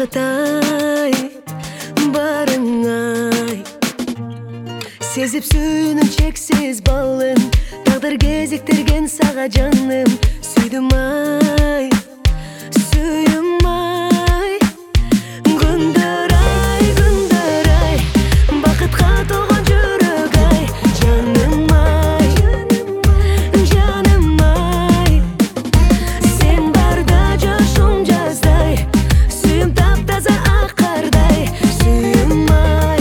бақыт-ай, барың-ай. Сезіп сүйінің чексіз балын, тағдыр кезіктірген саға жаным. Сүйдім-ай, сүйім-ай. Күндір-ай, күндір-ай, бақытқа толған жүрек-ай. Жаным-ай, жаным-ай, сен барда жашым жаздай, сүйім тап-таза ақ қардай. Сүйім-ай,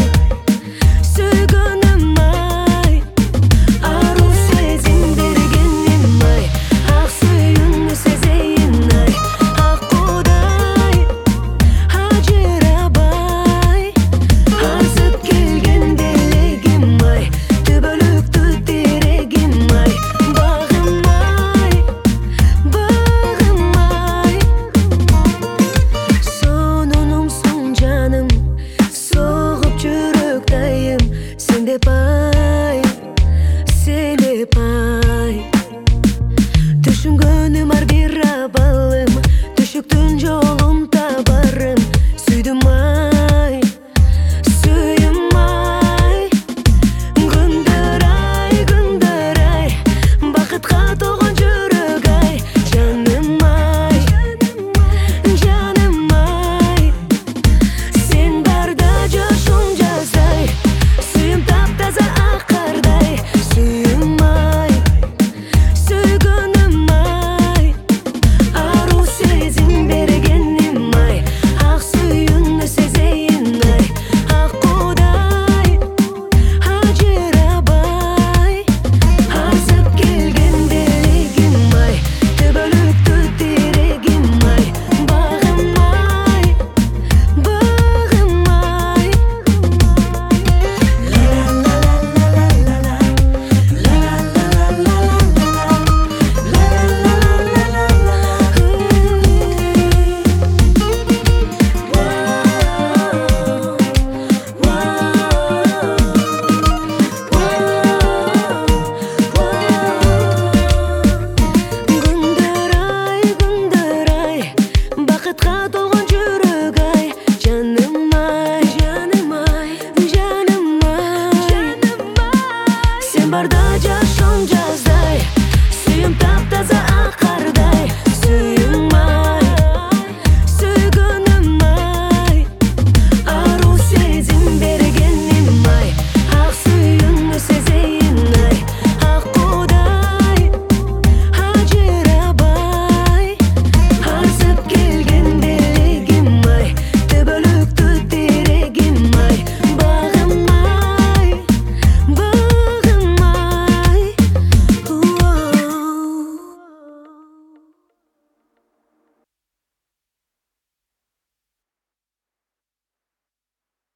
сүйгінім-ай, ару сезім бергенім-ай. Ақ сүйімді сезейін-ай, аққудай, ажырабай. Арзып келген делегім-ай, түбілікті терегім-ай. Бағым-ай, бағым-ай. Сонуным-сон жаным, соғып жүрек-тайым. Сен деп-ай, сен деп-ай, түшінгөнім ар бір аба.